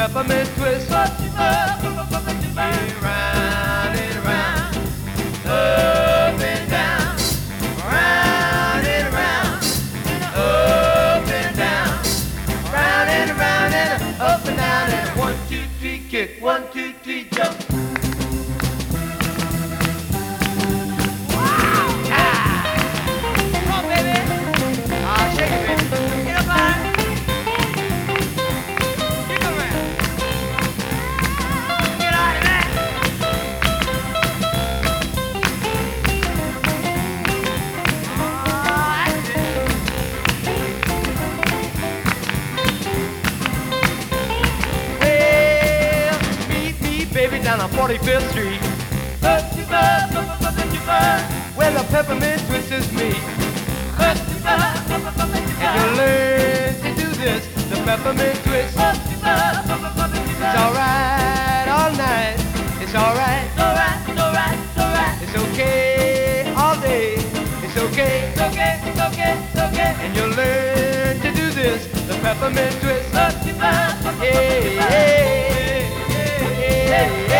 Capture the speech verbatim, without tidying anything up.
peppermint twist. Yeah, round and round, up and down, round and round, up and down, round and round and up and down, and one, two, three, kick, one, two, three, jump. Down on forty-fifth Street, where the peppermint twist is me. And you'll learn to do this, the peppermint twist. It's alright all night, it's alright, it's okay all day, it's okay, it's okay, it's okay, it's okay. And you'll learn to do this, the peppermint twist. Yeah, yeah, yeah, yeah.